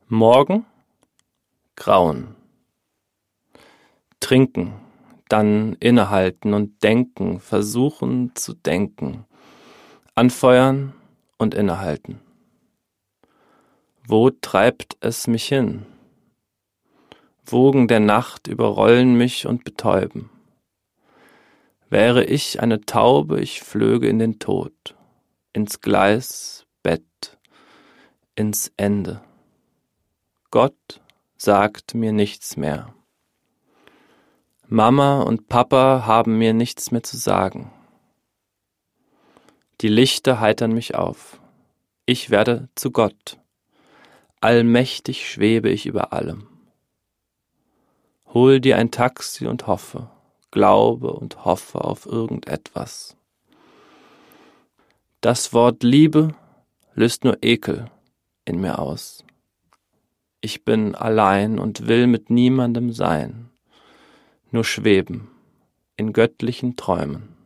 Morgen, Grauen. Trinken, dann innehalten und denken, versuchen zu denken. Anfeuern und innehalten. Wo treibt es mich hin? Wogen der Nacht überrollen mich und betäuben. Wäre ich eine Taube, ich flöge in den Tod, ins Gleis, Bett, ins Ende. Gott sagt mir nichts mehr. Mama und Papa haben mir nichts mehr zu sagen. Die Lichter heitern mich auf. Ich werde zu Gott. Allmächtig schwebe ich über allem. Hol dir ein Taxi und hoffe, glaube und hoffe auf irgendetwas. Das Wort Liebe löst nur Ekel in mir aus. Ich bin allein und will mit niemandem sein, nur schweben in göttlichen Träumen.